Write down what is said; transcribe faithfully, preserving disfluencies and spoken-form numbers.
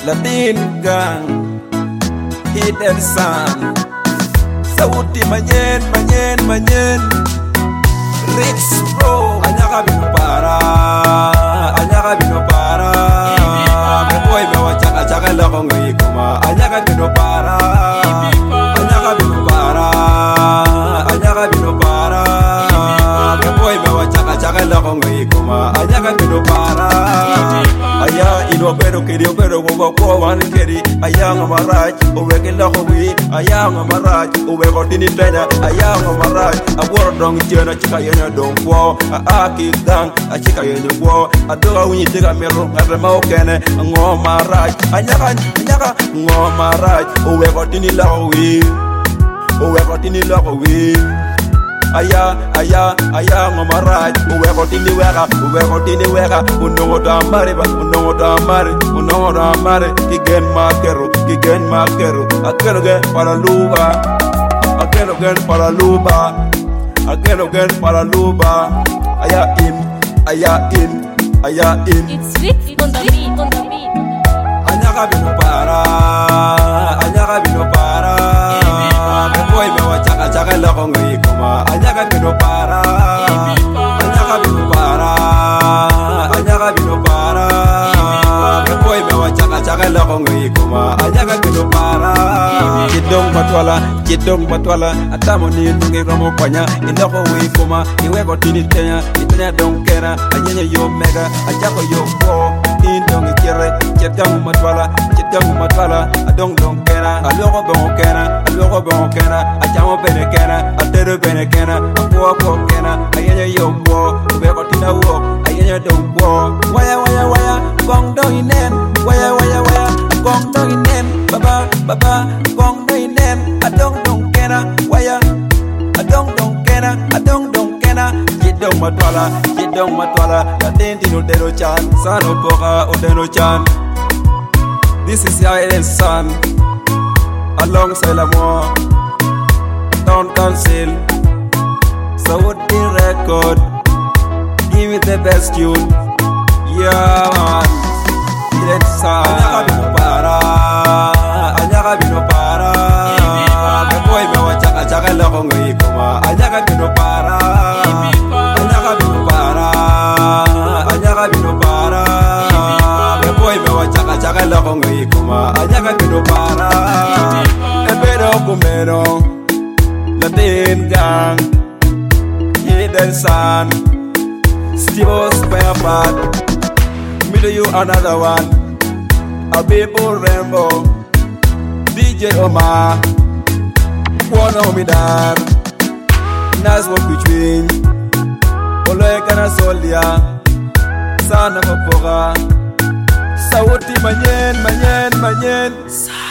Latin Gang, Hidden Sun, sauti manyen, manyen, manyen. Rich Bro, anyaka bino para, anyaka bino para. Me boy me wa chaka chaka loko ngi kuma, anyaka bino para, anyaka bino para, anyaka bino para. Me boy me wa chaka chaka loko ngi kuma, anyaka bino para. Aya ino pero kiri pero go go wan kiri, aya ngamaraj, owe ke loko wi, aya ngamaraj, owe ko tini tena, aya ngamaraj, aboro dong jena chika yenya dong wo, a aki dang, a chika yenya wo, adoga wi tiga mero ngare ma okene, ngomaraj, anyaka anyaka ngomaraj, owe ko tini loko wi, owe ko tini loko wi. Aya, aya, aya ngomaraj, uwe ko tini weka, uwe ko tini weka, unongo tamare ba, unongo tamare, unongo tamare, kigen makero, kigen makero, akero gen para luba, akero gen para luba, akero gen para luba, aya in, aya in, aya in. It's sweet on the beat, on the beat. Anyaka bino para, anyaka bino para, me boy me wa chaka chaka loko ngi kuma, anyaka bino para, anyaka bino para, anyaka bino para, me boy me wa chaka chaka loko ngi kuma, anyaka bino para. Kidong matwala, kidong matwala, atamo ni nungi romo panya, indoko wi kuma, iwe ko tini tenya, itenya dong kera, anyenya yo mega, ajako yo wo. Indong kere, kidong matwala, kidong matwala, adong dong kera, aloko bon kera, aloko bon kera, ajamo bene kera, atere bene kera, apo apo kera, ayenya yo wo, ube ko tina wo, ayenya dong wo. Waya waya waya, gong dong inem, waya waya waya, gong dong inem, baba baba, gong dong inem, adong dong kera, waya, adong dong kera, adong dong kera. Kidong matwala, kidong matwala, Latin dino deno chan, sano boka odeno chan. This is Hidden Sun, alongside Lamore, Town Council, Saudi Record. Give me the best tune, yeah man. Hidden Sun, anyaka bino para, anyaka bino para. Me boy me wa chaka chaka loko ngi kuma, anyaka bino para. Chaka loko ngi kuma, anyaka bino para. Ebero kumero, Latin Gang, Hidden Sun, Steve Spare Part. Me do you another one, a people rainbow, D J Omar, Kwono Midar, nice work between, Oloe Kana Solia, Sana Popoga. Sauti manyen, manyen, manyen.